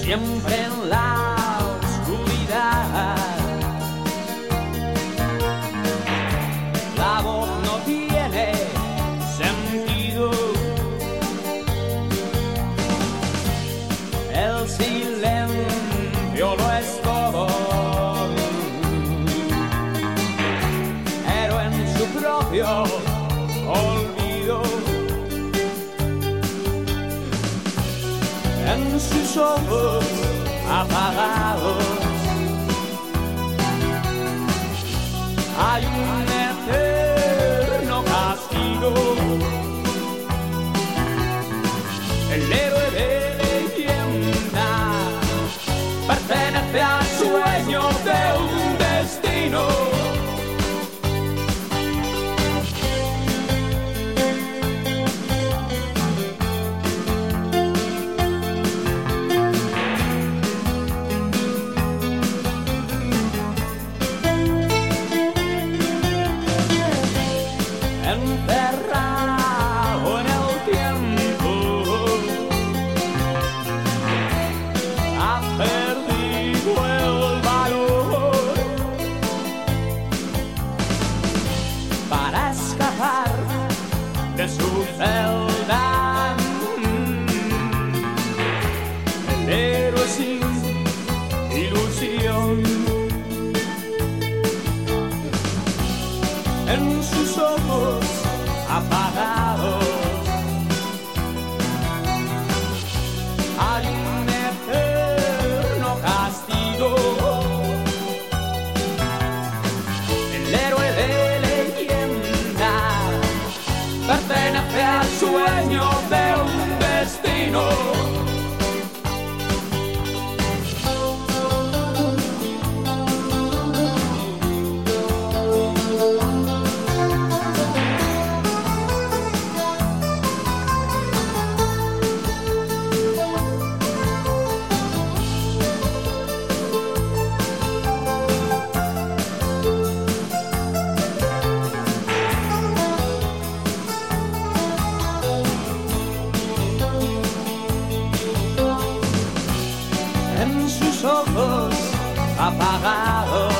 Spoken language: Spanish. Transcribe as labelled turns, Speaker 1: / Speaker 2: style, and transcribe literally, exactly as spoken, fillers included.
Speaker 1: siempre en la oscuridad. La voz no tiene sentido, el silencio lo es todo, pero en su propio olvido, en sus ojos apagados hay un eterno castigo. El héroe de leyenda pertenece al sueño de un destino. Enterrado en el tiempo, ha perdido el valor para escapar de su celda. El héroe sin ilusión, en sus ojos apagados hay un eterno castigo. El héroe de leyenda pertenece al sueño de un destino. En sus ojos apagados